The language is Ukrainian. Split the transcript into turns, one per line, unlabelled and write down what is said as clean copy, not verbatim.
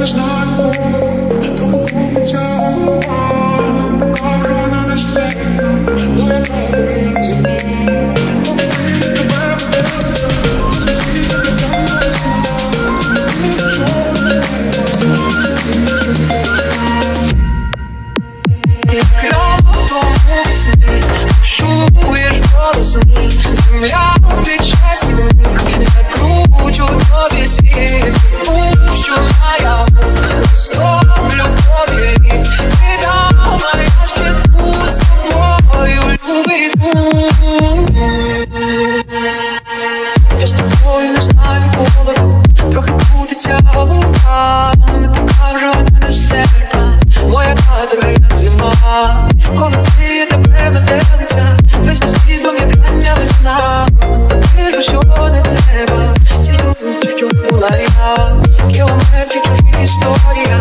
Земля, ты часть меня, закручу тобі світ, впущу наяву, розтоплю в тобі. Ти дама, я ще тут з тобою, любий тут. Я з тобою не знаю поводу, трохи крутиться голова, не покажу, не нестерпна, моя каторга, як зима. Коли ти тебе метелиця, близько світлом, як рання весна. Ти ж що не треба, тільки будь, в чому була я. Кілометри чужих історія,